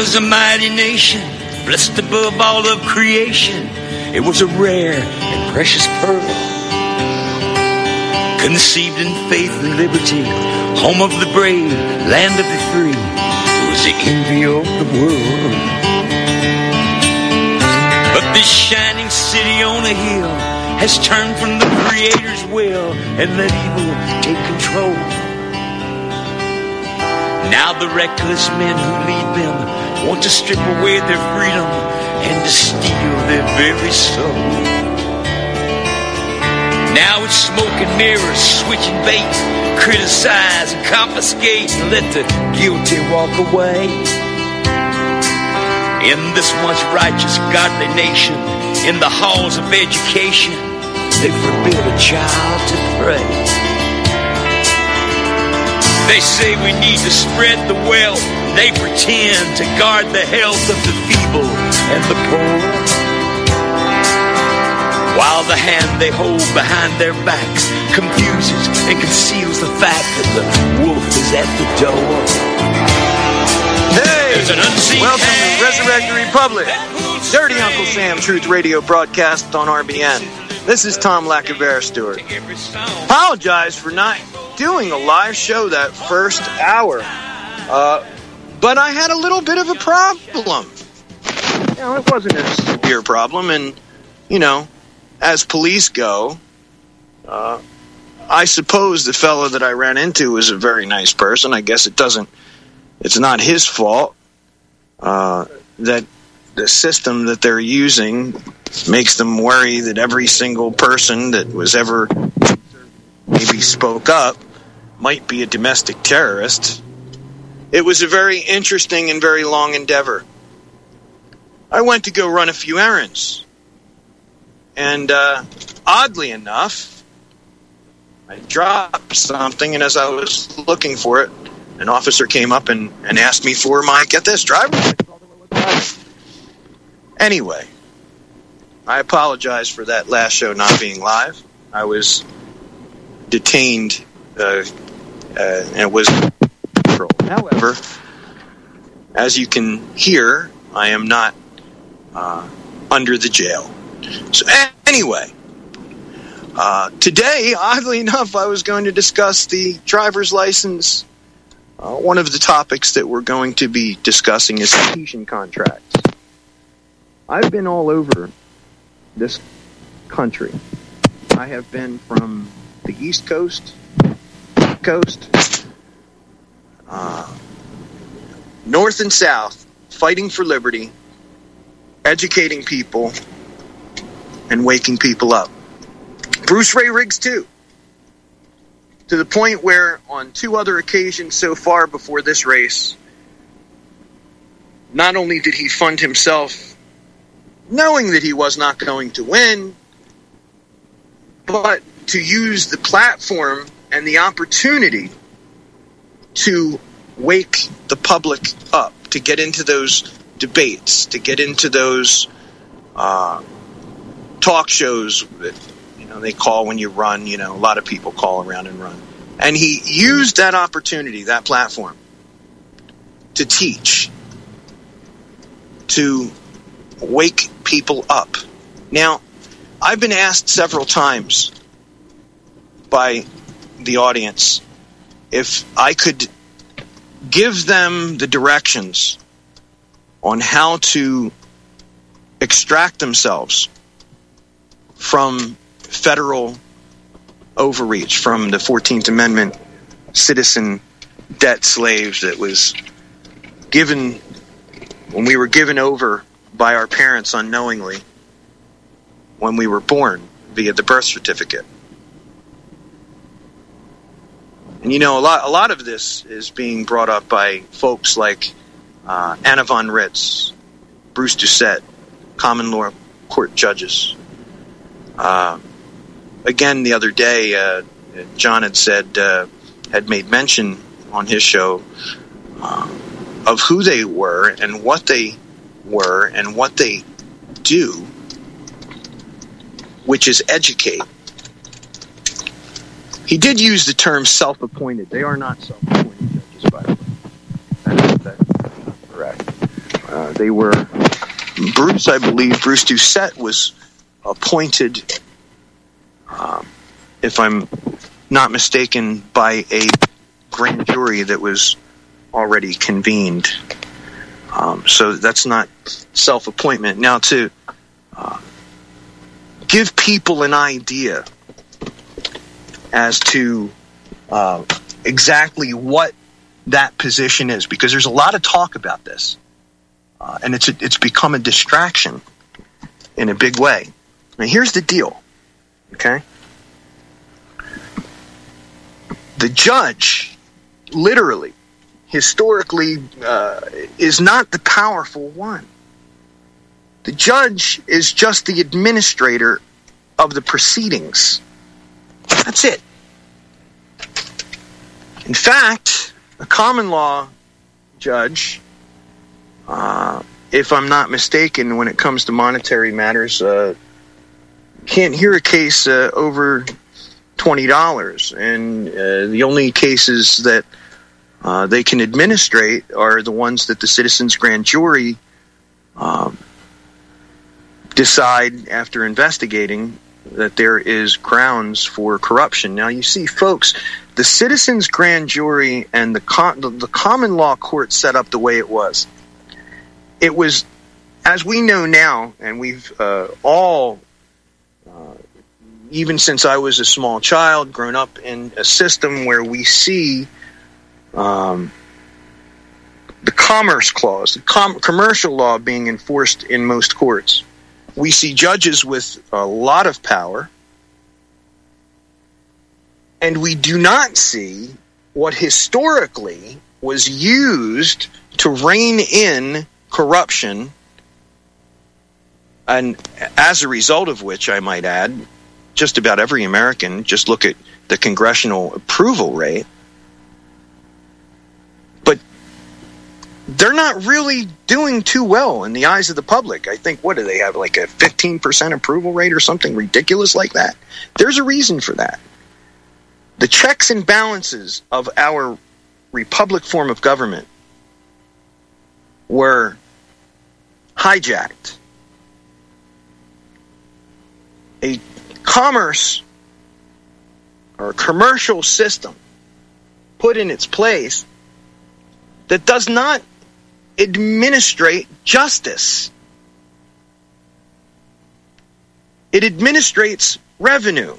was a mighty nation, blessed above all of creation. It was a rare and precious pearl, conceived in faith and liberty, home of the brave, land of the free. It was the envy of the world. But this shining city on a hill has turned from the Creator's will and let evil take control. Now the reckless men who lead them want to strip away their freedom and to steal their very soul. Now it's smoke and mirrors, switching bait, criticize and confiscate and let the guilty walk away. In this once righteous, godly nation, in the halls of education, they forbid a child to pray. They say we need to spread the wealth. They pretend to guard the health of the feeble and the poor, while the hand they hold behind their backs confuses and conceals the fact that the wolf is at the door. Hey! Welcome to Resurrect the Republic, Dirty Uncle Sam Truth Radio broadcast on RBN. This is Tom Lacavera Stewart. Apologize for not doing a live show that first hour, but I had a little bit of a problem. You know, it wasn't a severe problem, and, you know, as police go, I suppose the fellow that I ran into was a very nice person. I guess it's not his fault that the system that they're using makes them worry that every single person that was ever maybe spoke up might be a domestic terrorist. It was a very interesting and very long endeavor. I went to go run a few errands. And oddly enough, I dropped something, and as I was looking for it, an officer came up and asked me for my, get this, driver. Anyway, I apologize for that last show not being live. I was detained, and it was control. However, as you can hear, I am not under the jail. So anyway, today, oddly enough, I was going to discuss the driver's license. One of the topics that we're going to be discussing is completion contracts. I've been all over this country. I have been from the East Coast, North and South, fighting for liberty, educating people, and waking people up. Bruce Ray Riggs, too. To the point where, on 2 other occasions so far before this race, not only did he fund himself knowing that he was not going to win, but to use the platform and the opportunity to wake the public up, to get into those debates, to get into those talk shows that, you know, they call when you run. You know, a lot of people call around and run. And he used that opportunity, that platform, to teach, to wake people up. Now, I've been asked several times by the audience if I could give them the directions on how to extract themselves from federal overreach, from the 14th Amendment citizen debt slaves that was given when we were given over by our parents unknowingly when we were born via the birth certificate. And you know, a lot of this is being brought up by folks like Anna von Ritz, Bruce Doucette, common law court judges. Again, the other day, John had said, had made mention on his show of who they were and what they were and what they do, which is educate. He did use the term self-appointed. They are not self-appointed judges, by the way. That's correct. they were, Bruce Doucette was appointed, if I'm not mistaken, by a grand jury that was already convened. So that's not self-appointment. Now, to give people an idea as to exactly what that position is, because there's a lot of talk about this, and it's become a distraction in a big way. Now, here's the deal, okay? The judge, literally, historically, is not the powerful one. The judge is just the administrator of the proceedings. That's it. In fact, a common law judge, if I'm not mistaken, when it comes to monetary matters, can't hear a case over $20. And the only cases that they can administrate are the ones that the citizens' grand jury decide after investigating that there is grounds for corruption. Now, you see, folks, the citizens' grand jury and the common law court set up the way it was. It was, as we know now, and we've all, even since I was a small child, grown up in a system where we see the Commerce Clause, the commercial law being enforced in most courts. We see judges with a lot of power, and we do not see what historically was used to rein in corruption, and as a result of which, I might add, just about every American, just look at the congressional approval rate, but they're not really doing too well in the eyes of the public. I think, what do they have, like a 15% approval rate or something ridiculous like that? There's a reason for that. The checks and balances of our republic form of government were hijacked. A commerce or a commercial system put in its place that does not administrate justice. It administrates revenue.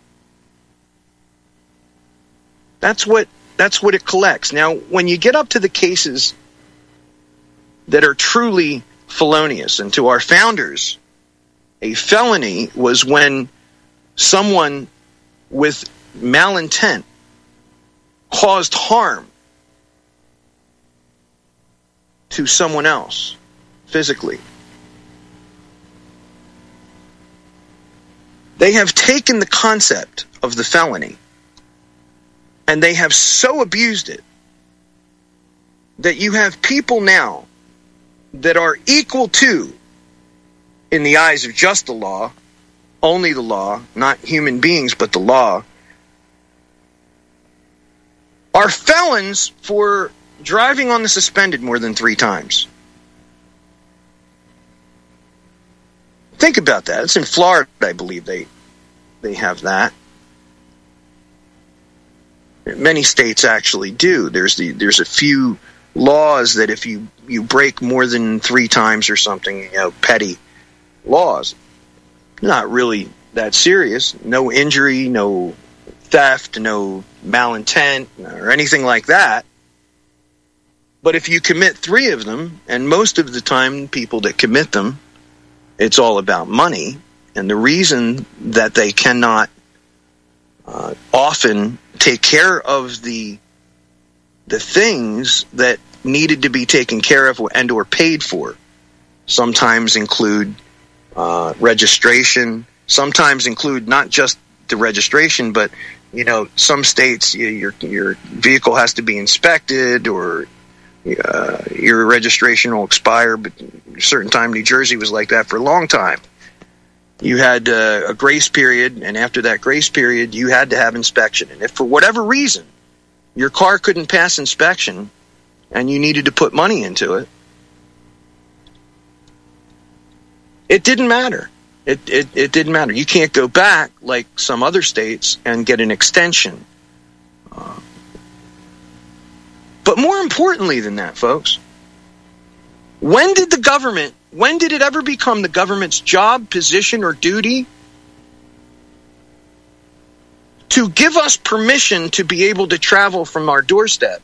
That's what it collects. Now, when you get up to the cases that are truly felonious, and to our founders, a felony was when someone with malintent caused harm to someone else physically. They have taken the concept of the felony and they have so abused it that you have people now that are equal to, in the eyes of just the law, only the law, not human beings, but the law, are felons for driving on the suspended more than 3 times. Think about that. It's in Florida, I believe they have that. Many states actually do. There's a few laws that if you break more than 3 times or something, petty laws, not really that serious, no injury, no theft, no malintent or anything like that. But if you commit 3 of them, and most of the time people that commit them, it's all about money, and the reason that they cannot often take care of the things that needed to be taken care of and or paid for sometimes include registration, sometimes include not just the registration, but some states your vehicle has to be inspected, or your registration will expire, but a certain time. New Jersey was like that for a long time. You had a grace period, and after that grace period, you had to have inspection. And if for whatever reason your car couldn't pass inspection and you needed to put money into it, It didn't matter. It didn't matter. You can't go back like some other states and get an extension. But more importantly than that, folks, when did it ever become the government's job, position, or duty to give us permission to be able to travel from our doorstep,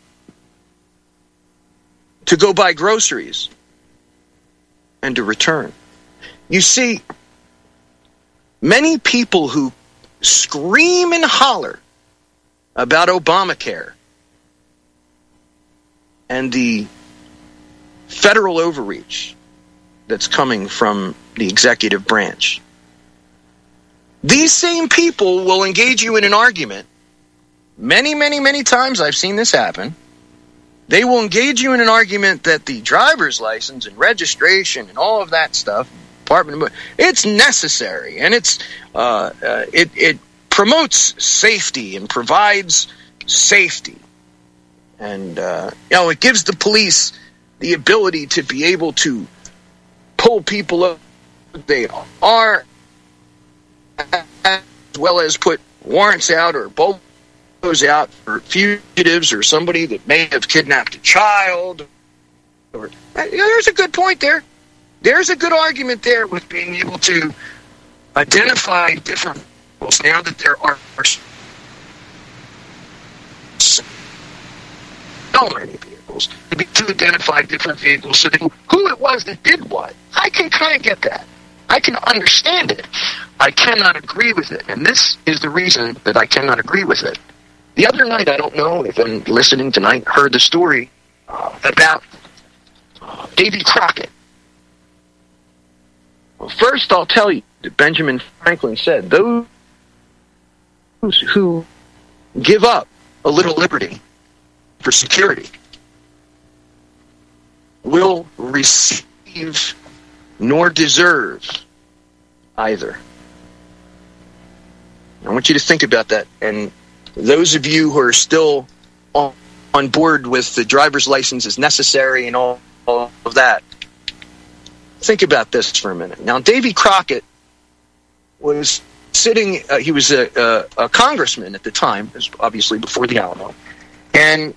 to go buy groceries, and to return? You see, many people who scream and holler about Obamacare and the federal overreach that's coming from the executive branch, these same people will engage you in an argument. Many, many, many times I've seen this happen. They will engage you in an argument that the driver's license and registration and all of that stuff, it's necessary, and it promotes safety and provides safety, and it gives the police the ability to be able to pull people up they are, as well as put warrants out or BOPOs out for fugitives or somebody that may have kidnapped a child. There's a good point there. There's a good argument there with being able to identify different vehicles now that there are so many vehicles, to identify different vehicles so that who it was that did what. I can kind of get that. I can understand it. I cannot agree with it. And this is the reason that I cannot agree with it. The other night, I don't know if I'm listening tonight, heard the story about Davy Crockett. Well, first, I'll tell you that Benjamin Franklin said, those who give up a little liberty for security will receive nor deserve either. I want you to think about that. And those of you who are still on board with the driver's license is necessary and all of that, think about this for a minute. Now, Davy Crockett was sitting, he was a congressman at the time, obviously before the Alamo, and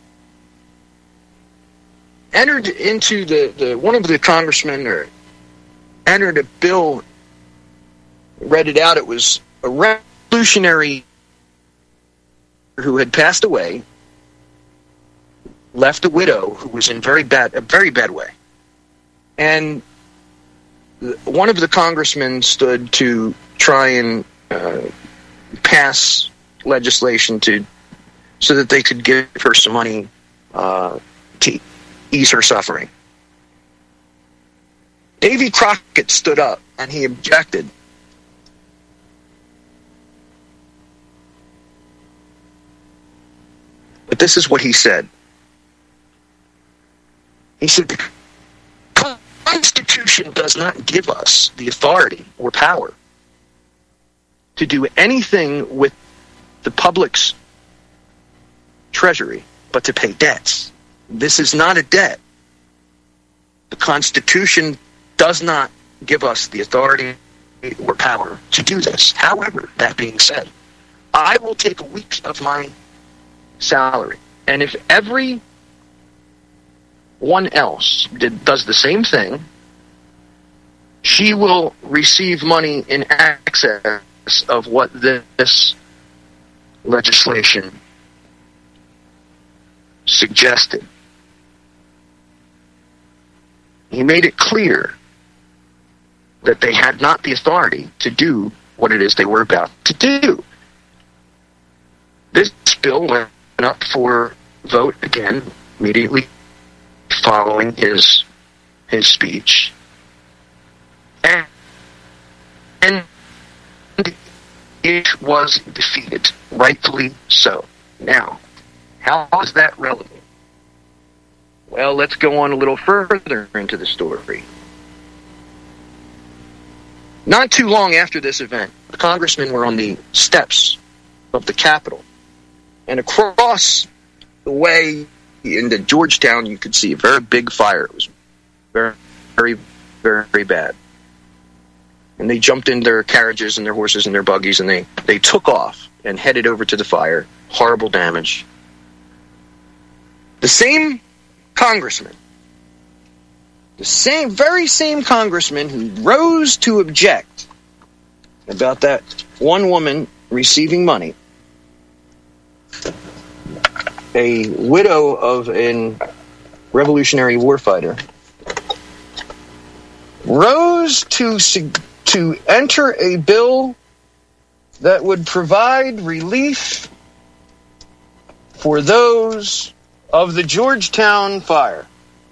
entered into one of the congressmen entered a bill, read it out. It was a revolutionary who had passed away, left a widow who was in a very bad way. And one of the congressmen stood to try and pass legislation so that they could give her some money to ease her suffering. Davy Crockett stood up and he objected. But this is what he said. He said, the Constitution does not give us the authority or power to do anything with the public's treasury but to pay debts. This is not a debt. The Constitution does not give us the authority or power to do this. However, that being said, I will take a week of my salary, and if everyone else does the same thing, she will receive money in excess of what this legislation suggested. He made it clear that they had not the authority to do what it is they were about to do. This bill went up for vote again immediately following his speech, and it was defeated, rightfully so. Now, how is that relevant? Well, let's go on a little further into the story. Not too long after this event, the congressmen were on the steps of the Capitol. And across the way into Georgetown, you could see a very big fire. It was very, very, very bad. And they jumped in their carriages and their horses and their buggies, and they took off and headed over to the fire. Horrible damage. The same congressman, very same congressman who rose to object about that one woman receiving money, a widow of a Revolutionary War fighter, rose to enter a bill that would provide relief for those of the Georgetown fire.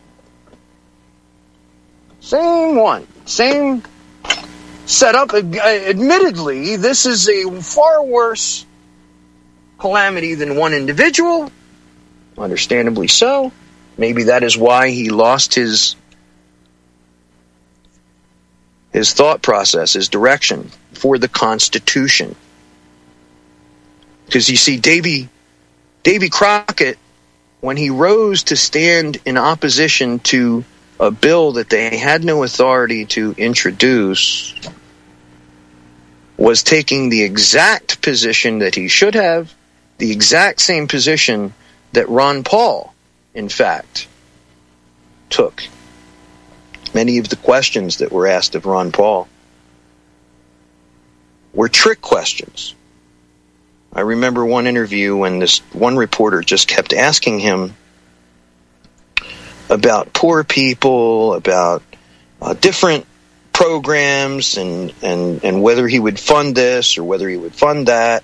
Same one, same setup. Admittedly, this is a far worse calamity than one individual. Understandably so. Maybe that is why he lost his thought process, his direction for the Constitution. Because you see, Davy Crockett, when he rose to stand in opposition to a bill that they had no authority to introduce, was taking the exact position that he should have, the exact same position that Ron Paul, in fact, took. Many of the questions that were asked of Ron Paul were trick questions. I remember one interview when this one reporter just kept asking him about poor people, about different programs, and whether he would fund this or whether he would fund that.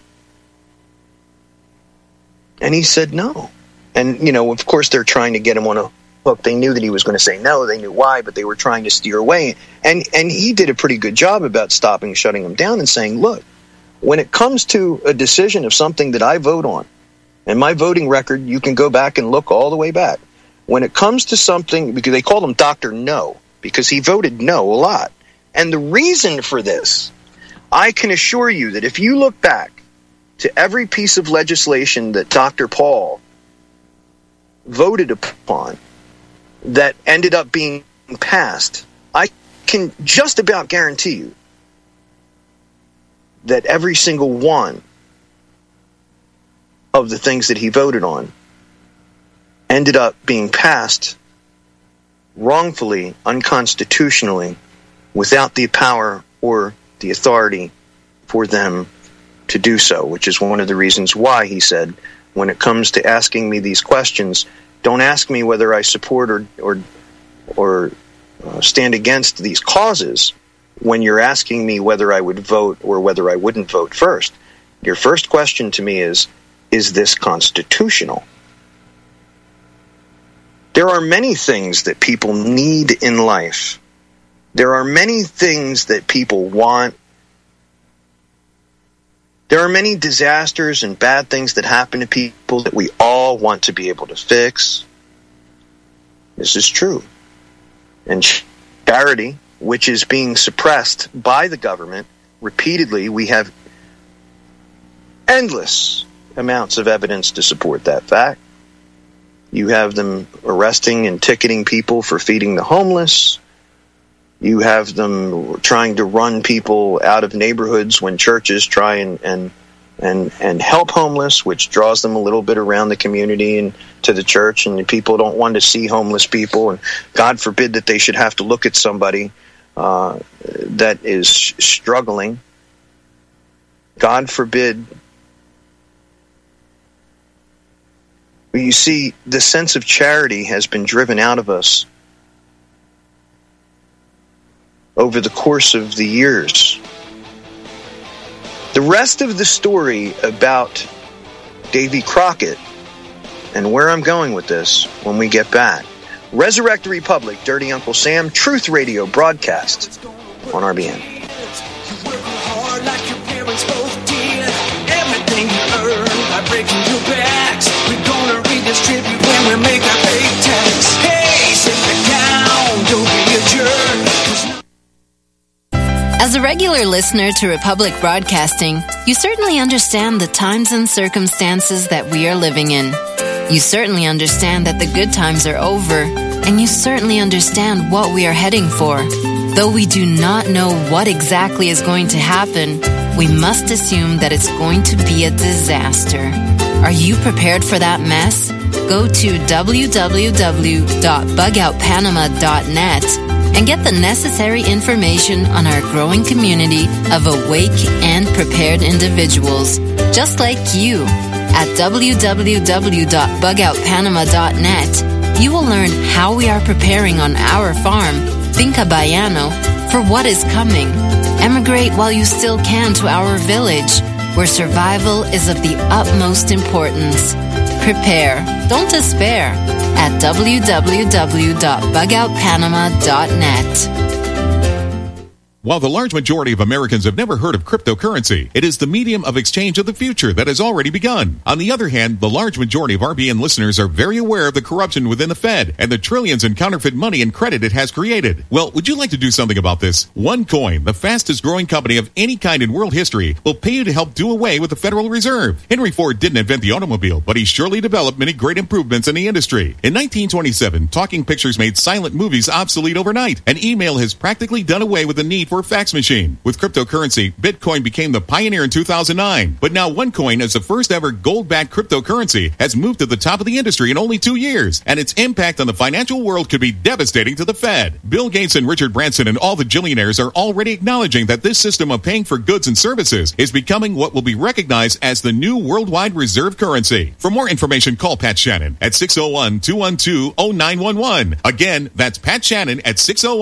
And he said no. And, of course, they're trying to get him on a hook. They knew that he was going to say no. They knew why, but they were trying to steer away. And he did a pretty good job about shutting him down and saying, look, when it comes to a decision of something that I vote on, and my voting record, you can go back and look all the way back. When it comes to something, because they called him Dr. No, because he voted no a lot. And the reason for this, I can assure you that if you look back to every piece of legislation that Dr. Paul voted upon that ended up being passed, I can just about guarantee you that every single one of the things that he voted on ended up being passed wrongfully, unconstitutionally, without the power or the authority for them to do so, which is one of the reasons why he said, when it comes to asking me these questions, don't ask me whether I support or stand against these causes when you're asking me whether I would vote or whether I wouldn't vote first. Your first question to me is this constitutional? There are many things that people need in life. There are many things that people want. There are many disasters and bad things that happen to people that we all want to be able to fix. This is true. And charity, which is being suppressed by the government repeatedly, we have endless amounts of evidence to support that fact. You have them arresting and ticketing people for feeding the homeless. You have them trying to run people out of neighborhoods when churches try and help homeless, which draws them a little bit around the community and to the church, and people don't want to see homeless people, and God forbid that they should have to look at somebody that is struggling. God forbid. You see, the sense of charity has been driven out of us over the course of the years. The rest of the story about Davy Crockett and where I'm going with this when we get back. Resurrect the Republic, Dirty Uncle Sam, Truth Radio broadcast on RBN. Everything you earn by breaking your backs, we're gonna redistribute when we make our big tax. Hey, sit down, don't be a jerk. As a regular listener to Republic Broadcasting, you certainly understand the times and circumstances that we are living in. You certainly understand that the good times are over, and you certainly understand what we are heading for. Though we do not know what exactly is going to happen, we must assume that it's going to be a disaster. Are you prepared for that mess? Go to www.bugoutpanama.net and get the necessary information on our growing community of awake and prepared individuals, just like you. At www.bugoutpanama.net, you will learn how we are preparing on our farm, Finca Bayano, for what is coming. Emigrate while you still can to our village, where survival is of the utmost importance. Prepare, don't despair, at www.bugoutpanama.net. While the large majority of Americans have never heard of cryptocurrency, it is the medium of exchange of the future that has already begun. On the other hand, the large majority of RBN listeners are very aware of the corruption within the Fed and the trillions in counterfeit money and credit it has created. Well, would you like to do something about this? OneCoin, the fastest growing company of any kind in world history, will pay you to help do away with the Federal Reserve. Henry Ford didn't invent the automobile, but he surely developed many great improvements in the industry. In 1927, talking pictures made silent movies obsolete overnight, and email has practically done away with the need for a fax machine. With cryptocurrency, Bitcoin became the pioneer in 2009. But now OneCoin, as the first ever gold-backed cryptocurrency, has moved to the top of the industry in only 2 years, and its impact on the financial world could be devastating to the Fed. Bill Gates and Richard Branson and all the billionaires are already acknowledging that this system of paying for goods and services is becoming what will be recognized as the new worldwide reserve currency. For more information, call Pat Shannon at 601-212-0911. Again, that's Pat Shannon at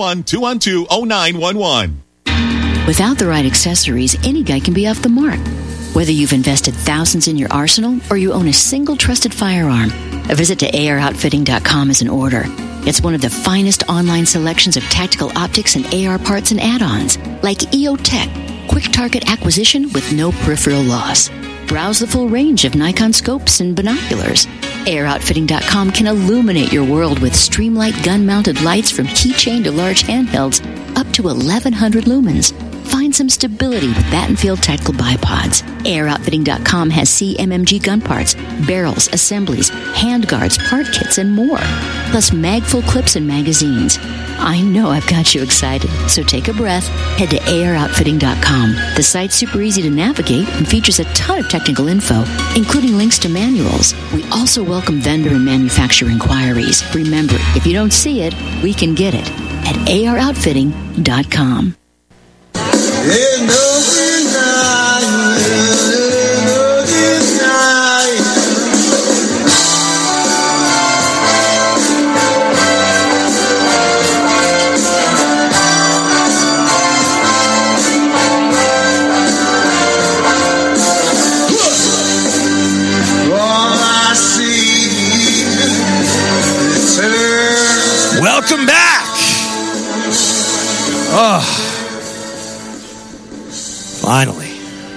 601-212-0911. Without the right accessories, any guy can be off the mark. Whether you've invested thousands in your arsenal or you own a single trusted firearm, a visit to AROutfitting.com is in order. It's one of the finest online selections of tactical optics and AR parts and add-ons, like EOTech, quick target acquisition with no peripheral loss. Browse the full range of Nikon scopes and binoculars. AROutfitting.com can illuminate your world with Streamlight gun-mounted lights from keychain to large handhelds up to 1,100 lumens. Find some stability with Battenfield tactical bipods. AirOutfitting.com has CMMG gun parts, barrels, assemblies, handguards, part kits, and more. Plus mag-full clips and magazines. I know I've got you excited, so take a breath. Head to AirOutfitting.com. The site's super easy to navigate and features a ton of technical info, including links to manuals. We also welcome vendor and manufacturer inquiries. Remember, if you don't see it, we can get it at AirOutfitting.com. Welcome back. Oh, finally.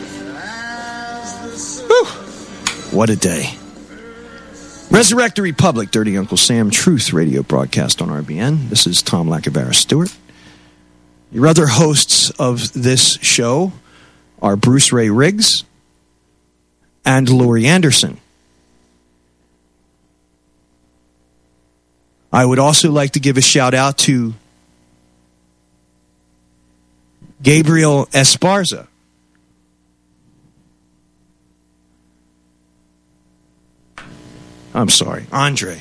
Whew. What a day. Resurrect the Republic, Dirty Uncle Sam, Truth Radio broadcast on RBN. This is Tom Lacavera Stewart. Your other hosts of this show are Bruce Ray Riggs and Laurie Anderson. I would also like to give a shout out to Gabriel Esparza. I'm sorry, Andre.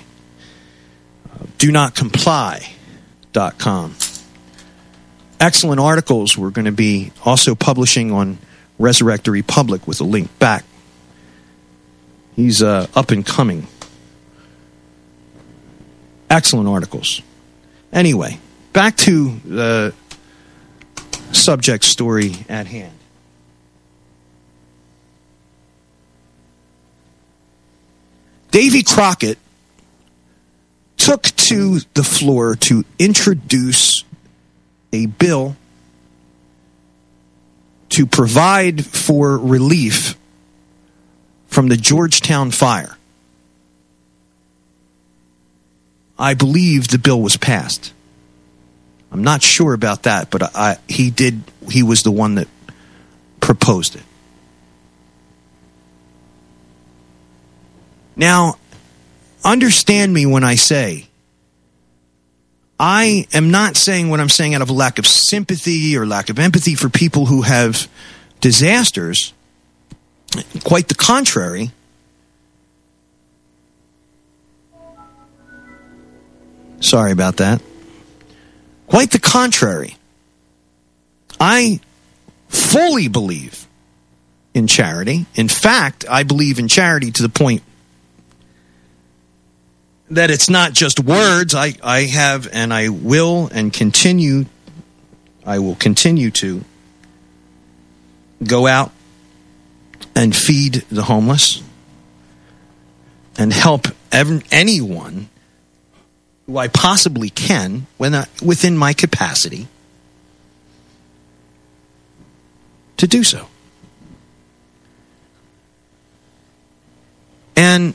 DoNotComply.com. Excellent articles we're going to be also publishing on Resurrect the Republic with a link back. He's up and coming. Excellent articles. Anyway, back to the subject story at hand. Davy Crockett took to the floor to introduce a bill to provide for relief from the Georgetown fire. I believe the bill was passed. I'm not sure about that, but he was the one that proposed it. Now, understand me when I say I am not saying what I'm saying out of a lack of sympathy or lack of empathy for people who have disasters. Quite the contrary. Sorry about that. Quite the contrary. I fully believe in charity. In fact, I believe in charity to the point that it's not just words. I have and I will and continue. I will continue to go out and feed the homeless and help anyone who I possibly can within my capacity to do so. And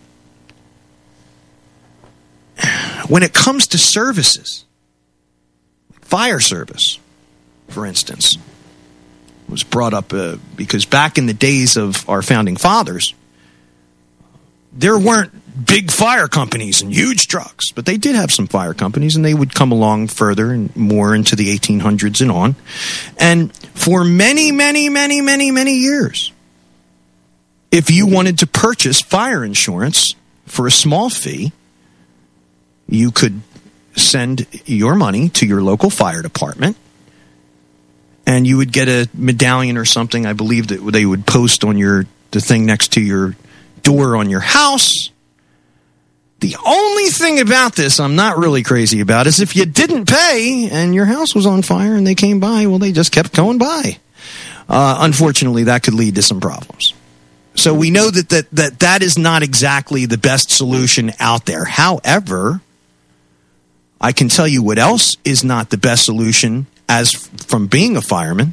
when it comes to services, fire service, for instance, was brought up because back in the days of our founding fathers, there weren't big fire companies and huge trucks, but they did have some fire companies, and they would come along further and more into the 1800s and on. And for many, many, many, many, many years, if you wanted to purchase fire insurance for a small fee, you could send your money to your local fire department, and you would get a medallion or something, I believe, that they would post on the thing next to your door on your house. The only thing about this I'm not really crazy about is if you didn't pay and your house was on fire and they came by, well, they just kept going by. Unfortunately, that could lead to some problems. So we know that is not exactly the best solution out there. However, I can tell you what else is not the best solution as from being a fireman,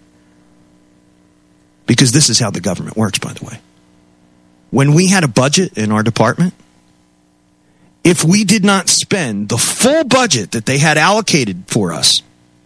because this is how the government works, by the way. When we had a budget in our department, if we did not spend the full budget that they had allocated for us,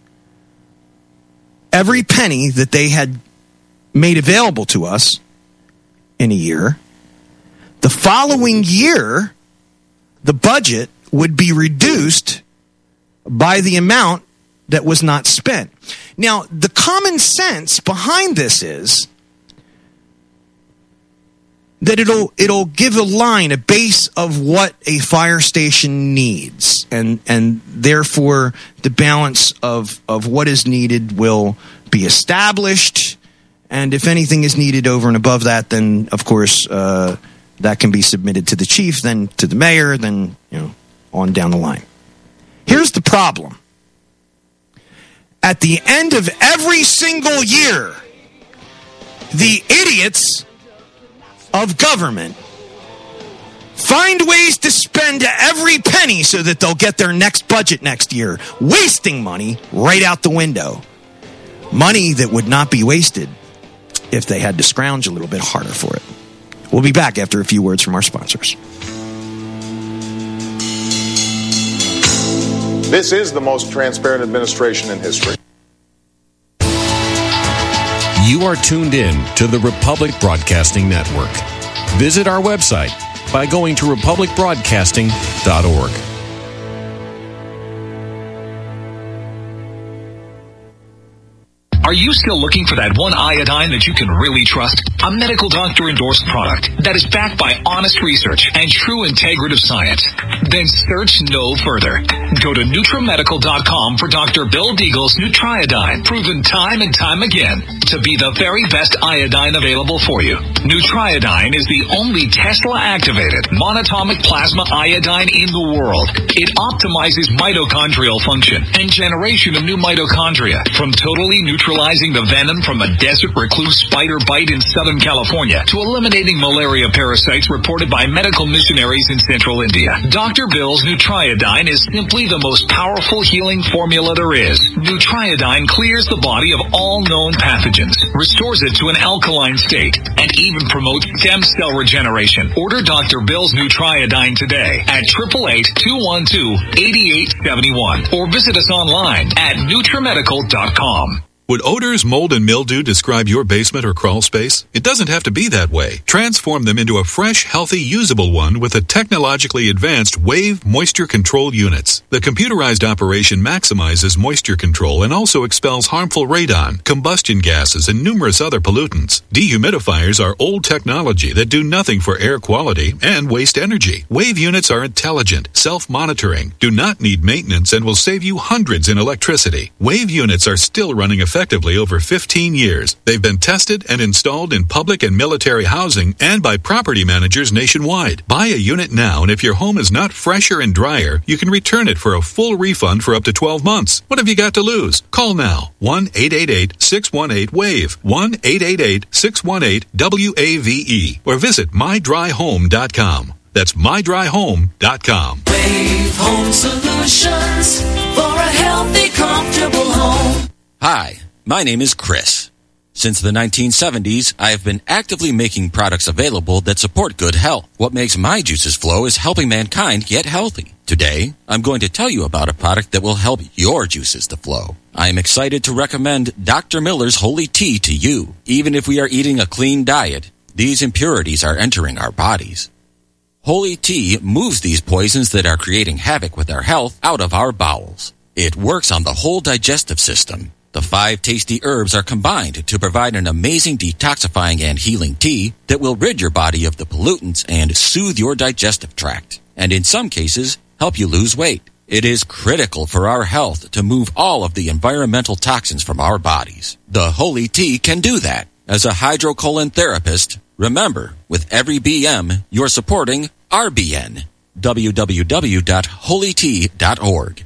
every penny that they had made available to us in a year, the following year, the budget would be reduced by the amount that was not spent. Now, the common sense behind this is that it'll give a base of what a fire station needs, and therefore the balance of what is needed will be established, and if anything is needed over and above that, then of course that can be submitted to the chief, then to the mayor, then on down the line. Here's the problem. At the end of every single year, the idiots of government find ways to spend every penny so that they'll get their next budget next year, wasting money right out the window. Money that would not be wasted if they had to scrounge a little bit harder for it. We'll be back after a few words from our sponsors. This is the most transparent administration in history. You are tuned in to the Republic Broadcasting Network. Visit our website by going to republicbroadcasting.org. Are you still looking for that one iodine that you can really trust? A medical doctor endorsed product that is backed by honest research and true integrative science? Then search no further. Go to NutriMedical.com for Dr. Bill Deagle's Nutriodine, proven time and time again to be the very best iodine available for you. Nutriodine is the only Tesla-activated monatomic plasma iodine in the world. It optimizes mitochondrial function and generation of new mitochondria from totally neutralizing the venom from a desert recluse spider bite in Southern California to eliminating malaria parasites reported by medical missionaries in Central India. Dr. Bill's Nutriodine is simply the most powerful healing formula there is. Nutriodine clears the body of all known pathogens, restores it to an alkaline state, and even promotes stem cell regeneration. Order Dr. Bill's Nutriodine today at 888-212-8871 or visit us online at NutriMedical.com. Would odors, mold, and mildew describe your basement or crawl space? It doesn't have to be that way. Transform them into a fresh, healthy, usable one with the technologically advanced Wave Moisture Control Units. The computerized operation maximizes moisture control and also expels harmful radon, combustion gases, and numerous other pollutants. Dehumidifiers are old technology that do nothing for air quality and waste energy. Wave units are intelligent, self-monitoring, do not need maintenance, and will save you hundreds in electricity. Wave units are still running effectively over 15 years. They've been tested and installed in public and military housing and by property managers nationwide. Buy a unit now, and if your home is not fresher and drier, you can return it for a full refund for up to 12 months. What have you got to lose? Call now. 1-888-618-WAVE. 1-888-618-WAVE. Or visit mydryhome.com. That's mydryhome.com. Wave Home Solutions for a healthy, comfortable home. Hi, my name is Chris. Since the 1970s, I have been actively making products available that support good health. What makes my juices flow is helping mankind get healthy. Today, I'm going to tell you about a product that will help your juices to flow. I am excited to recommend Dr. Miller's Holy Tea to you. Even if we are eating a clean diet, these impurities are entering our bodies. Holy Tea moves these poisons that are creating havoc with our health out of our bowels. It works on the whole digestive system. The 5 tasty herbs are combined to provide an amazing detoxifying and healing tea that will rid your body of the pollutants and soothe your digestive tract, and in some cases, help you lose weight. It is critical for our health to move all of the environmental toxins from our bodies. The Holy Tea can do that. As a hydrocolon therapist, remember, with every BM, you're supporting RBN. www.holytea.org.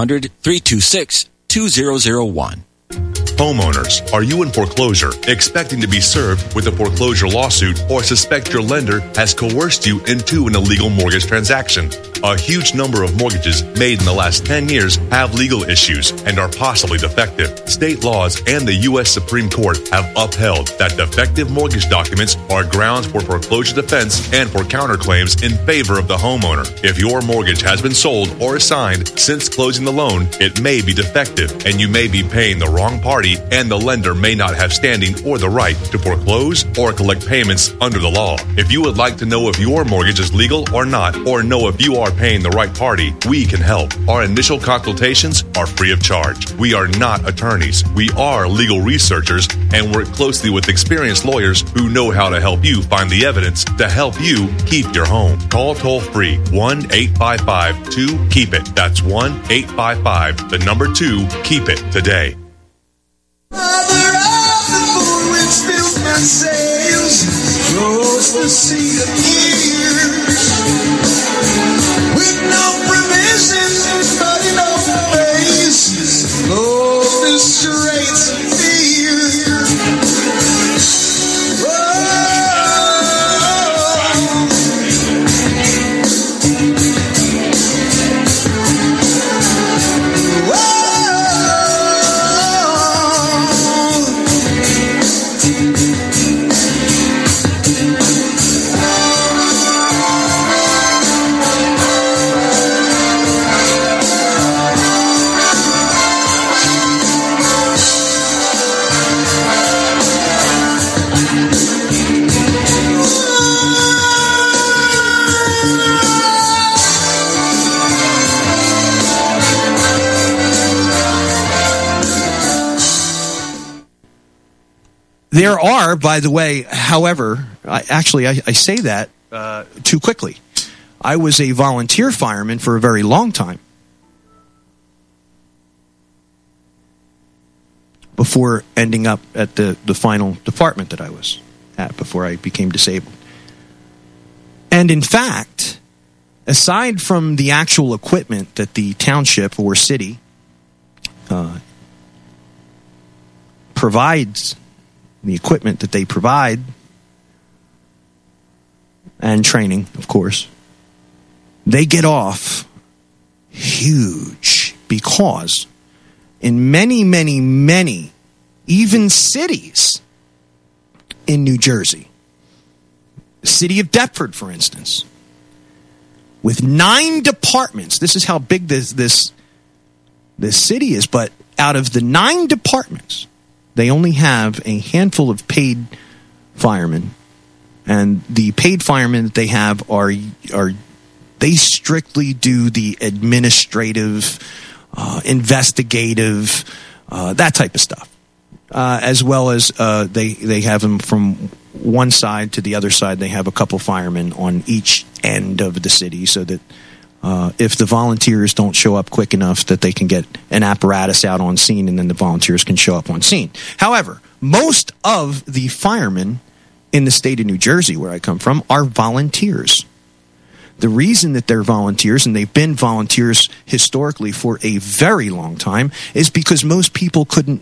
800-326-2001. Homeowners, are you in foreclosure, expecting to be served with a foreclosure lawsuit, or suspect your lender has coerced you into an illegal mortgage transaction? A huge number of mortgages made in the last 10 years have legal issues and are possibly defective. State laws and the U.S. Supreme Court have upheld that defective mortgage documents are grounds for foreclosure defense and for counterclaims in favor of the homeowner. If your mortgage has been sold or assigned since closing the loan, it may be defective and you may be paying the wrong party, and the lender may not have standing or the right to foreclose or collect payments under the law. If you would like to know if your mortgage is legal or not, or know if you are paying the right party, we can help. Our initial consultations are free of charge. We are not attorneys. We are legal researchers and work closely with experienced lawyers who know how to help you find the evidence to help you keep your home. Call toll-free 1-855-2-KEEP-IT. That's 1-855-2-KEEP-IT today. Mother of the moon, which fills my sails, flows the sea of years, with no provision, but in open face, flows the straits of fear. There are, by the way, however, I say that too quickly. I was a volunteer fireman for a very long time before ending up at the final department that I was at before I became disabled. And in fact, aside from the actual equipment that the township or city provides, the equipment that they provide, and training, of course, they get off huge because in many, many, many, even cities in New Jersey, the city of Deptford, for instance, with 9 departments, this is how big this city is, but out of the 9 departments, they only have a handful of paid firemen, and the paid firemen that they have are they strictly do the administrative, investigative, that type of stuff, as well as they have them from one side to the other side. They have a couple firemen on each end of the city, so that if the volunteers don't show up quick enough, that they can get an apparatus out on scene, and then the volunteers can show up on scene. However, most of the firemen in the state of New Jersey, where I come from, are volunteers. The reason that they're volunteers, and they've been volunteers historically for a very long time, is because most people couldn't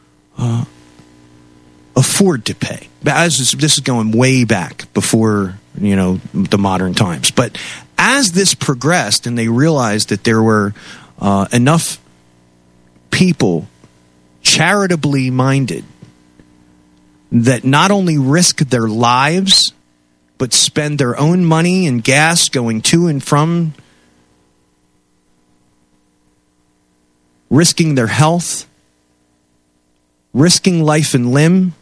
afford to pay. This is going way back before, the modern times. But as this progressed and they realized that there were enough people charitably minded that not only risk their lives, but spend their own money and gas going to and from, risking their health, risking life and limb.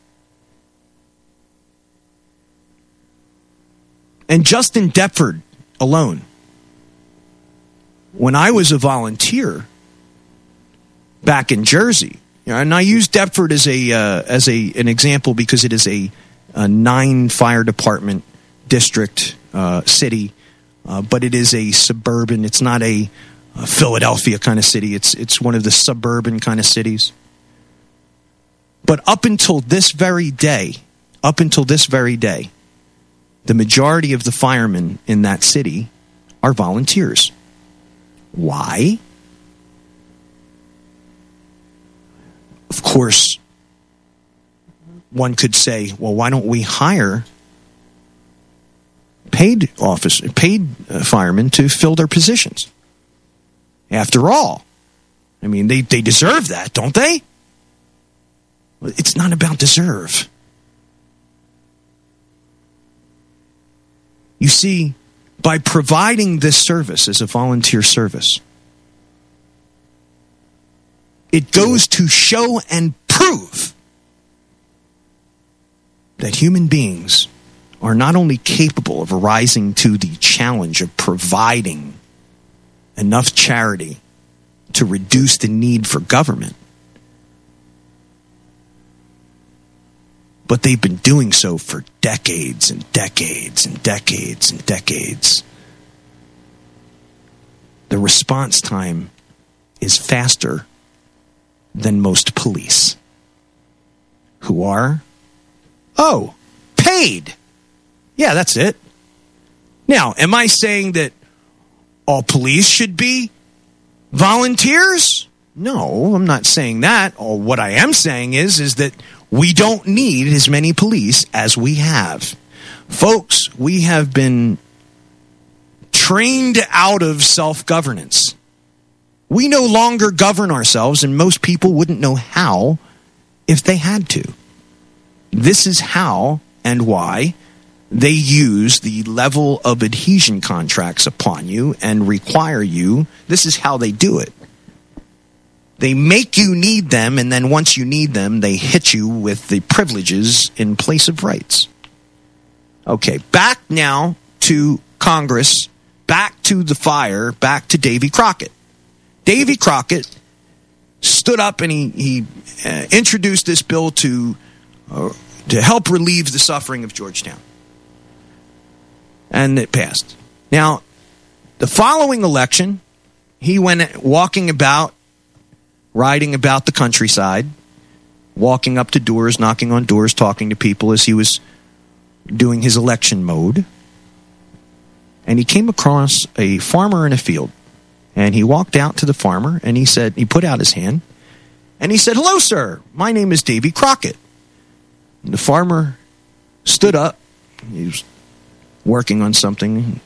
And just in Deptford alone, when I was a volunteer back in Jersey, and I use Deptford as an example because it is a 9 fire department district city, but it is a suburban. It's not a Philadelphia kind of city. It's one of the suburban kind of cities. But up until this very day, the majority of the firemen in that city are volunteers. Why? Of course, one could say, well, why don't we hire paid firemen to fill their positions? After all, I mean, they deserve that, don't they? It's not about deserve. You see, by providing this service as a volunteer service, it goes to show and prove that human beings are not only capable of rising to the challenge of providing enough charity to reduce the need for government, but they've been doing so for decades and decades and decades and decades. The response time is faster than most police, who are, paid. Yeah, that's it. Now, am I saying that all police should be volunteers? No, I'm not saying that. What I am saying is that we don't need as many police as we have. Folks, we have been trained out of self-governance. We no longer govern ourselves, and most people wouldn't know how if they had to. This is how and why they use the level of adhesion contracts upon you and require you. This is how they do it. They make you need them, and then once you need them, they hit you with the privileges in place of rights. Okay, back now to Congress, back to the fire, back to Davy Crockett. Davy Crockett stood up and he introduced this bill to help relieve the suffering of Georgetown. And it passed. Now, the following election, he went walking about, riding about the countryside, walking up to doors, knocking on doors, talking to people as he was doing his election mode. And he came across a farmer in a field. And he walked out to the farmer and he put out his hand and he said, "Hello, sir. My name is Davy Crockett." And the farmer stood up. He was working on something.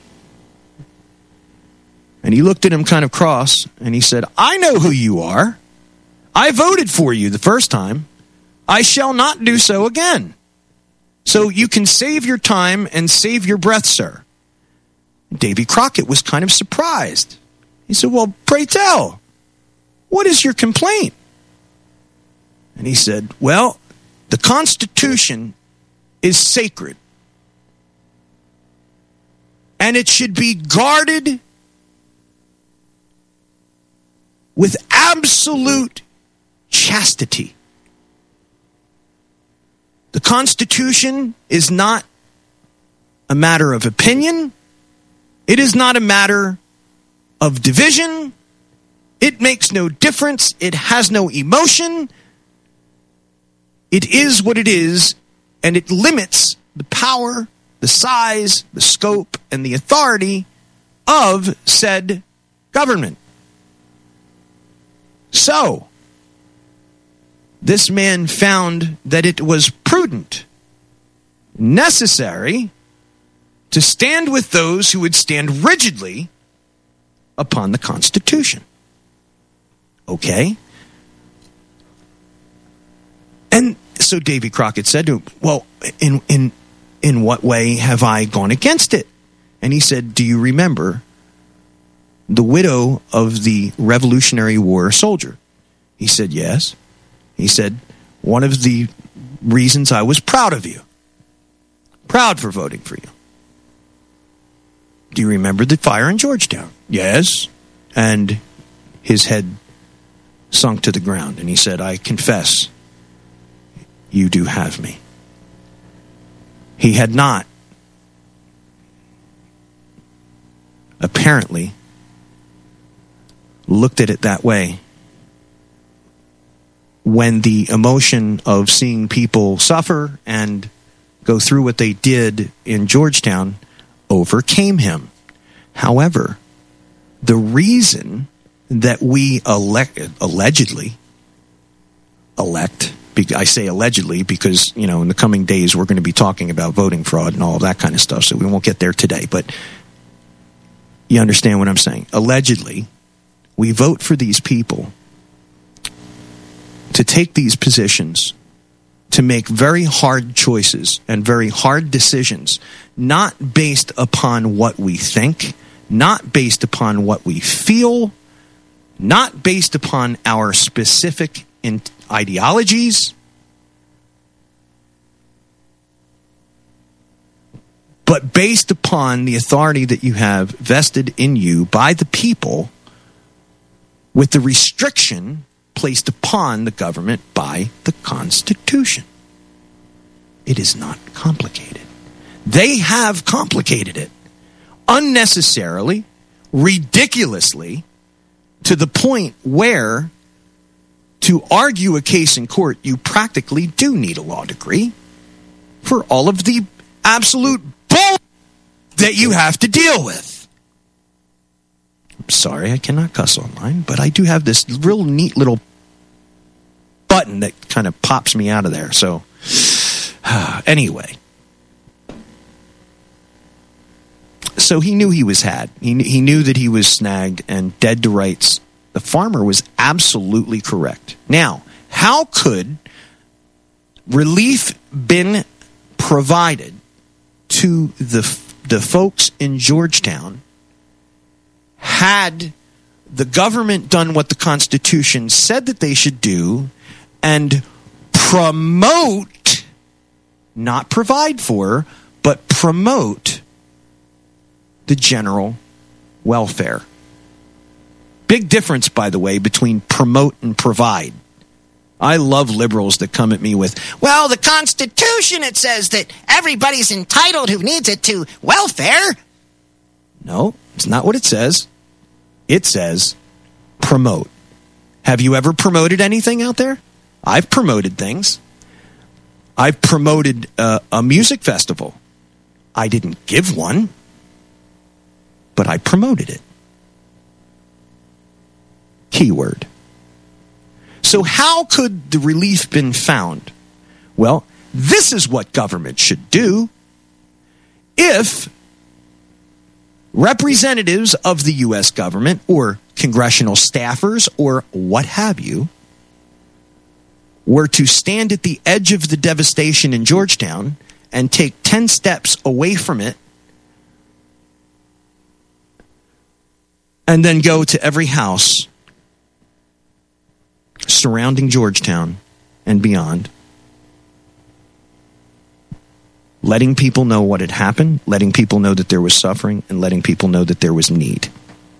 And he looked at him kind of cross and he said, "I know who you are. I voted for you the first time. I shall not do so again. So you can save your time and save your breath, sir." Davy Crockett was kind of surprised. He said, "Well, pray tell, what is your complaint?" And he said, well, the Constitution is sacred. And it should be guarded with absolute chastity. The Constitution is not a matter of opinion. It is not a matter of division. It makes no difference. It has no emotion. It is what it is, and it limits the power, the size, the scope, and the authority of said government. So, this man found that it was prudent, necessary, to stand with those who would stand rigidly upon the Constitution. Okay? And so Davy Crockett said to him, well, in what way have I gone against it? And he said, do you remember the widow of the Revolutionary War soldier? He said, yes. He said, one of the reasons I was proud of you. Proud for voting for you. Do you remember the fire in Georgetown? Yes. And his head sunk to the ground, and he said, I confess, you do have me. He had not, apparently, looked at it that way when the emotion of seeing people suffer and go through what they did in Georgetown overcame him. However, the reason that we allegedly elect, I say allegedly because, in the coming days we're going to be talking about voting fraud and all of that kind of stuff, so we won't get there today, but you understand what I'm saying. Allegedly, we vote for these people to take these positions, to make very hard choices and very hard decisions, not based upon what we think, not based upon what we feel, not based upon our specific ideologies, but based upon the authority that you have vested in you by the people, with the restriction placed upon the government by the Constitution. It is not complicated. They have complicated it unnecessarily, ridiculously, to the point where to argue a case in court, you practically do need a law degree for all of the absolute bull that you have to deal with. I'm sorry, I cannot cuss online, but I do have this real neat little button that kind of pops me out of there. So, anyway. So he knew he was had. He knew that he was snagged and dead to rights. The farmer was absolutely correct. Now, how could relief been provided to the folks in Georgetown had the government done what the Constitution said that they should do and promote, not provide for, but promote the general welfare? Big difference, by the way, between promote and provide. I love liberals that come at me with, well, the Constitution, it says that everybody's entitled who needs it to welfare. No, it's not what it says. It says promote. Have you ever promoted anything out there? I've promoted things. I've promoted a music festival. I didn't give one, but I promoted it. Keyword. So how could the relief been found? Well, this is what government should do. If representatives of the U.S. government or congressional staffers or what have you were to stand at the edge of the devastation in Georgetown and take 10 steps away from it and then go to every house surrounding Georgetown and beyond. Letting people know what had happened, letting people know that there was suffering, and letting people know that there was need.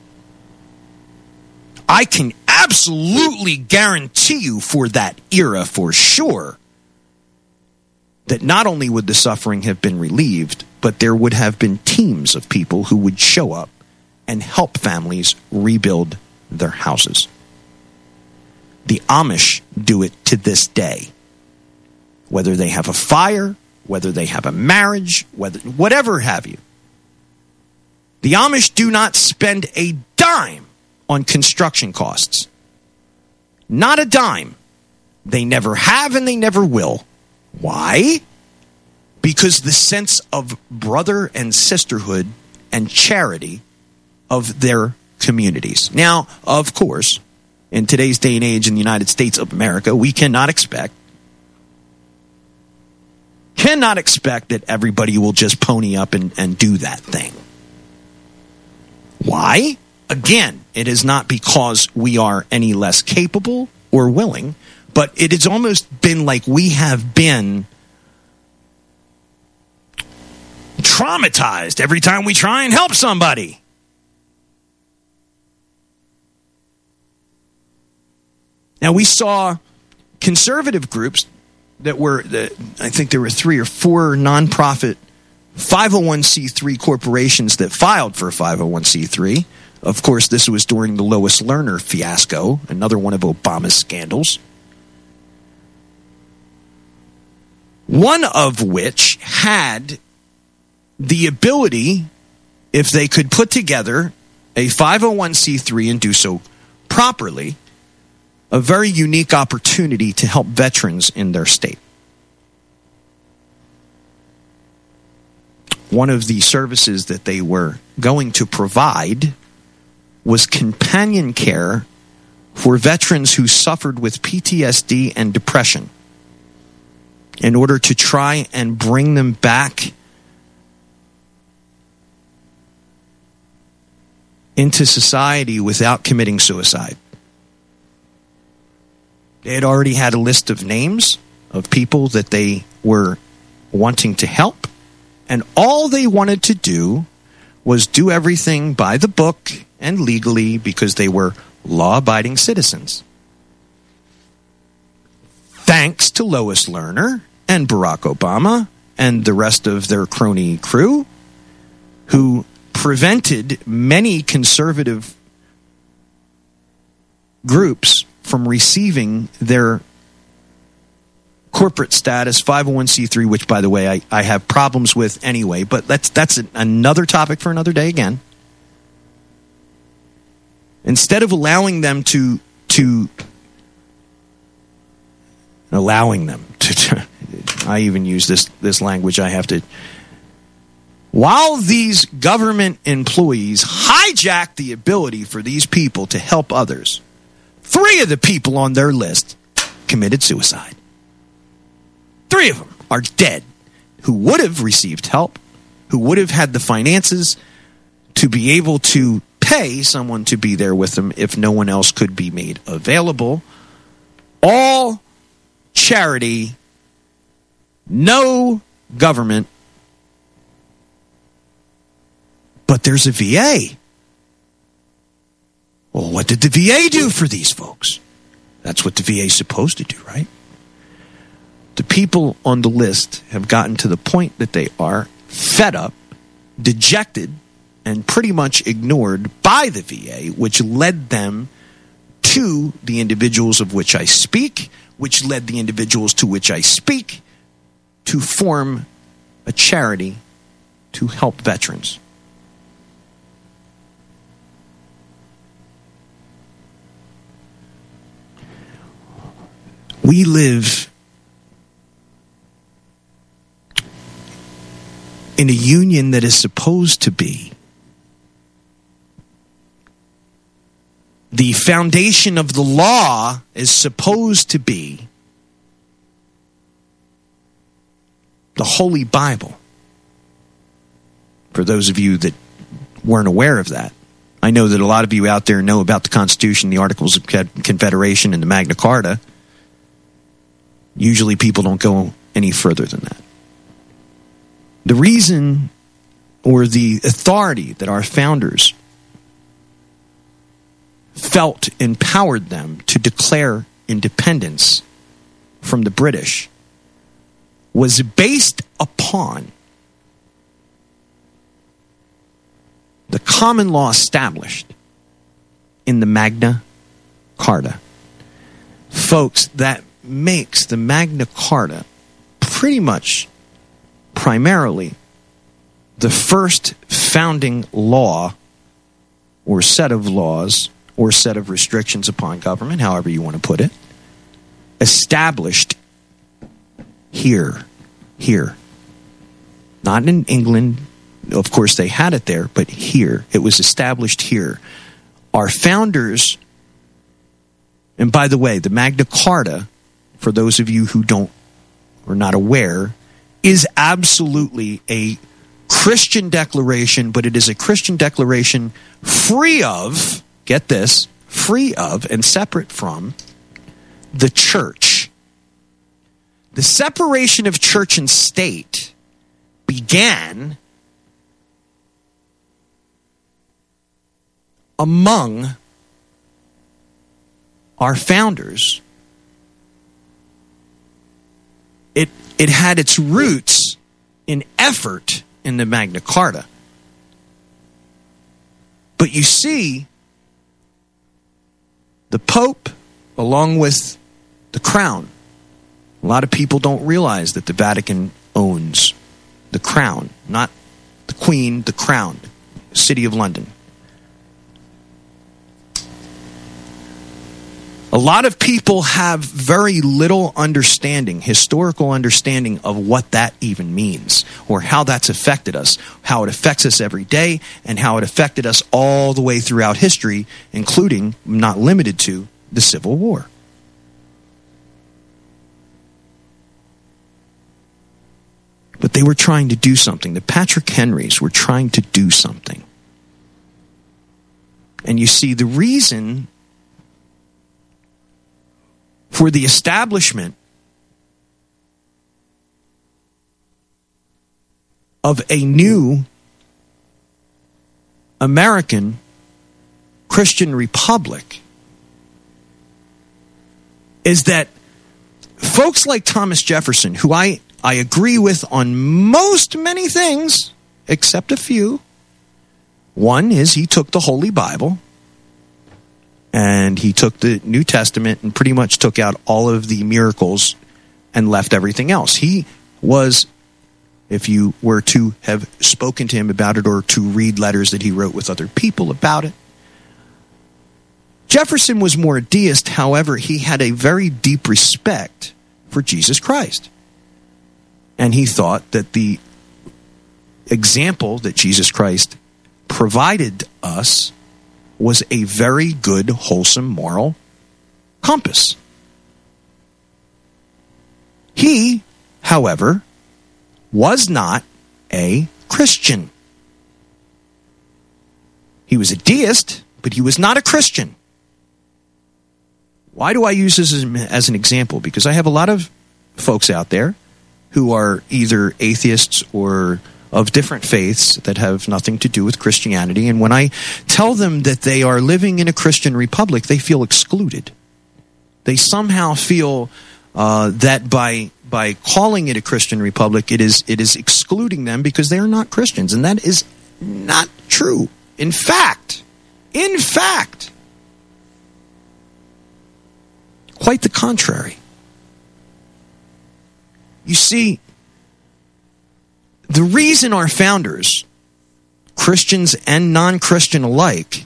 I can absolutely guarantee you for that era, for sure, that not only would the suffering have been relieved, but there would have been teams of people who would show up and help families rebuild their houses. The Amish do it to this day. Whether they have a fire, whether they have a marriage, whatever have you. The Amish do not spend a dime on construction costs. Not a dime. They never have and they never will. Why? Because the sense of brother and sisterhood and charity of their communities. Now, of course, in today's day and age in the United States of America, we cannot expect that everybody will just pony up and do that thing. Why? Again, it is not because we are any less capable or willing, but it has almost been like we have been traumatized every time we try and help somebody. Now, we saw conservative groups I think there were 3 or 4 nonprofit 501c3 corporations that filed for a 501c3. Of course, this was during the Lois Lerner fiasco, another one of Obama's scandals. One of which had the ability, if they could put together a 501c3 and do so properly, a very unique opportunity to help veterans in their state. One of the services that they were going to provide was companion care for veterans who suffered with PTSD and depression in order to try and bring them back into society without committing suicide. They had already had a list of names of people that they were wanting to help, and all they wanted to do was do everything by the book and legally because they were law-abiding citizens. Thanks to Lois Lerner and Barack Obama and the rest of their crony crew, who prevented many conservative groups from receiving their corporate status 501c3, which, by the way, I have problems with anyway, but that's another topic for another day again. Instead of allowing them to I even use this language, I have to. While these government employees hijack the ability for these people to help others, 3 of the people on their list committed suicide. 3 of them are dead, who would have received help, who would have had the finances to be able to pay someone to be there with them if no one else could be made available. All charity, no government, but there's a VA. Well, what did the VA do for these folks? That's what the VA is supposed to do, right? The people on the list have gotten to the point that they are fed up, dejected, and pretty much ignored by the VA, which led them to the individuals of which I speak, which led the individuals to which I speak to form a charity to help veterans. We live in a union that is supposed to be the foundation of the law, is supposed to be the Holy Bible. For those of you that weren't aware of that, I know that a lot of you out there know about the Constitution, the Articles of Confederation, and the Magna Carta. Usually people don't go any further than that. The reason or the authority that our founders felt empowered them to declare independence from the British was based upon the common law established in the Magna Carta. Folks, that makes the Magna Carta pretty much primarily the first founding law or set of laws or set of restrictions upon government, however you want to put it, established here. Not in England. Of course, they had it there, but here. It was established here. Our founders, and by the way, the Magna Carta, for those of you who are not aware, is absolutely a Christian declaration, but it is a Christian declaration free of, get this, free of and separate from the church. The separation of church and state began among our founders. It had its roots in effort in the Magna Carta. But you see, the Pope, along with the crown, a lot of people don't realize that the Vatican owns the crown, not the Queen, the crown, City of London. A lot of people have very little understanding, historical understanding of what that even means, or how that's affected us, how it affects us every day, and how it affected us all the way throughout history, including, not limited to, the Civil War. But they were trying to do something. The Patrick Henrys were trying to do something. And you see, the reason for the establishment of a new American Christian republic is that folks like Thomas Jefferson, who I agree with on many things, except a few. One is he took the Holy Bible and he took the New Testament and pretty much took out all of the miracles and left everything else. He was, if you were to have spoken to him about it or to read letters that he wrote with other people about it, Jefferson was more a deist. However, he had a very deep respect for Jesus Christ. And he thought that the example that Jesus Christ provided us was a very good, wholesome, moral compass. He, however, was not a Christian. He was a deist, but he was not a Christian. Why do I use this as an example? Because I have a lot of folks out there who are either atheists or of different faiths that have nothing to do with Christianity. And when I tell them that they are living in a Christian republic, they feel excluded. They somehow feel that by calling it a Christian republic, it is excluding them because they are not Christians. And that is not true. In fact, quite the contrary. You see, the reason our founders, Christians and non-Christian alike,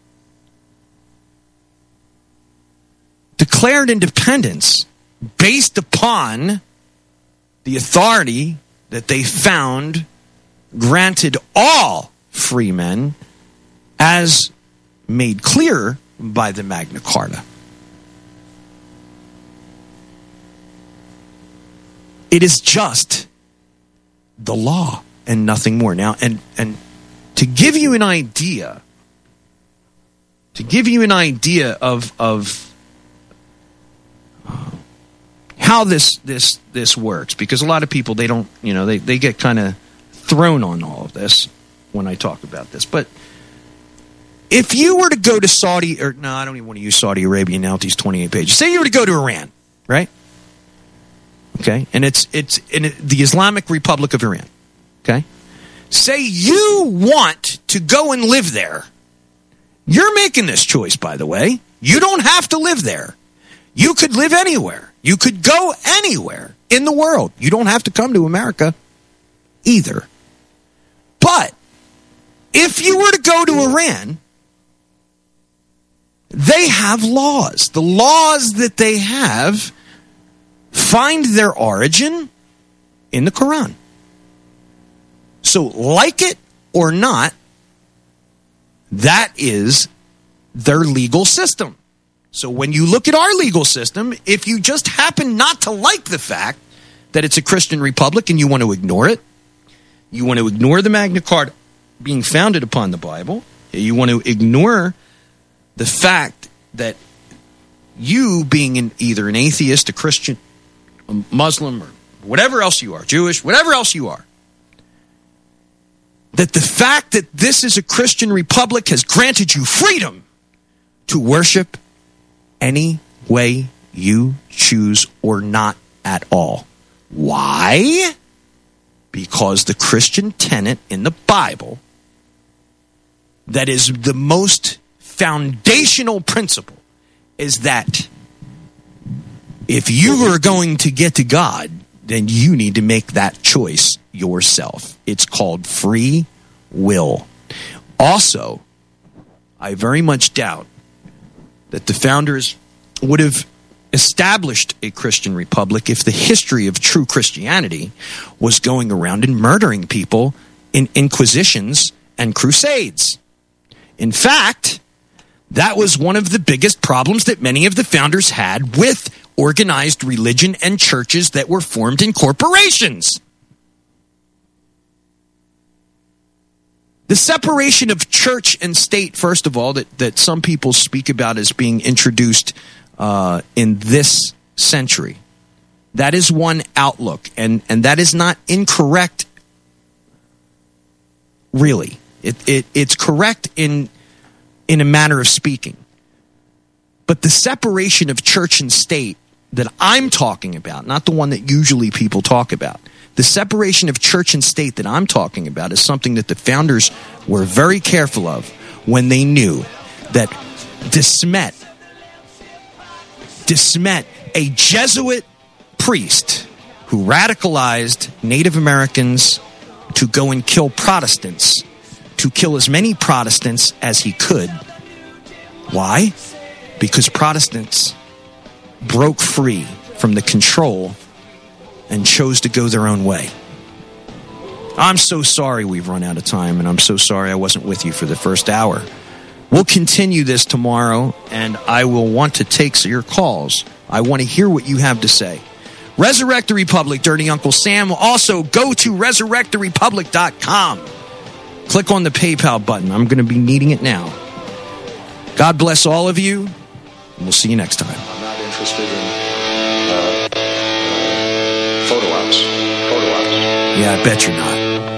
declared independence based upon the authority that they found granted all free men as made clear by the Magna Carta. It is just the law and nothing more. Now, and to give you an idea, how this works, because a lot of people, they don't, they get kind of thrown on all of this when I talk about this. But if you were to go to Saudi, or no, I don't even want to use Saudi Arabia now with these 28 pages. Say you were to go to Iran, right? Okay, and it's in the Islamic Republic of Iran. Okay, say you want to go and live there. You're making this choice, by the way. You don't have to live there. You could live anywhere. You could go anywhere in the world. You don't have to come to America either. But if you were to go to Iran, they have laws. The laws that they have find their origin in the Quran. So, like it or not, that is their legal system. So when you look at our legal system, if you just happen not to like the fact that it's a Christian republic and you want to ignore it, you want to ignore the Magna Carta being founded upon the Bible, you want to ignore the fact that you being either an atheist, a Christian, a Muslim, or whatever else you are, Jewish, whatever else you are, that the fact that this is a Christian republic has granted you freedom to worship any way you choose or not at all. Why? Because the Christian tenet in the Bible that is the most foundational principle is that if you are going to get to God, then you need to make that choice yourself. It's called free will. Also, I very much doubt that the founders would have established a Christian republic if the history of true Christianity was going around and murdering people in inquisitions and crusades. In fact, that was one of the biggest problems that many of the founders had with organized religion and churches that were formed in corporations. The separation of church and state, first of all, that some people speak about as being introduced in this century, that is one outlook, and that is not incorrect, really. It's correct in a manner of speaking. But the separation of church and state that I'm talking about, not the one that usually people talk about, the separation of church and state that I'm talking about is something that the founders were very careful of when they knew that De Smet, a Jesuit priest who radicalized Native Americans to go and kill Protestants, to kill as many Protestants as he could. Why? Because Protestants broke free from the control and chose to go their own way. I'm so sorry we've run out of time, and I'm so sorry I wasn't with you for the first hour. We'll continue this tomorrow, and I will want to take your calls. I want to hear what you have to say. Resurrect the Republic, Dirty Uncle Sam. Also, go to resurrecttherepublic.com. Click on the PayPal button. I'm going to be needing it now. God bless all of you, and we'll see you next time. I'm not interested in photo ops. Yeah, I bet you're not.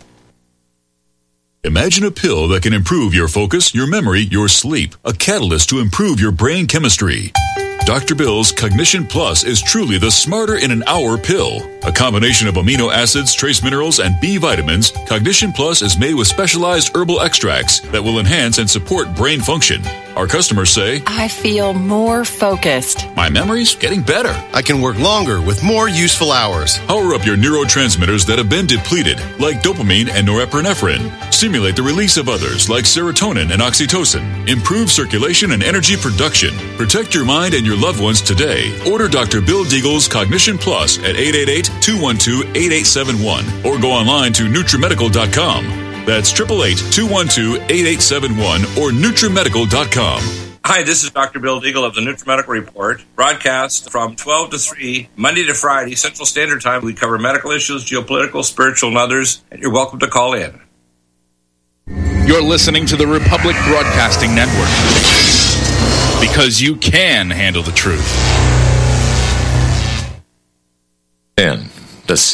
Imagine a pill that can improve your focus, your memory, your sleep. A catalyst to improve your brain chemistry. Dr. Bill's Cognition Plus is truly the smarter in an hour pill. A combination of amino acids, trace minerals, and B vitamins, Cognition Plus is made with specialized herbal extracts that will enhance and support brain function. Our customers say, I feel more focused. My memory's getting better. I can work longer with more useful hours. Power up your neurotransmitters that have been depleted, like dopamine and norepinephrine. Stimulate the release of others, like serotonin and oxytocin. Improve circulation and energy production. Protect your mind and your loved ones today. Order Dr. Bill Deagle's Cognition Plus at 888-212-8871 or go online to NutriMedical.com. That's 888-212-8871 or NutriMedical.com. Hi, this is Dr. Bill Deagle of the NutriMedical Report, broadcast from 12 to 3, Monday to Friday, Central Standard Time. We cover medical issues, geopolitical, spiritual, and others, and you're welcome to call in. You're listening to the Republic Broadcasting Network, because you can handle the truth. N, the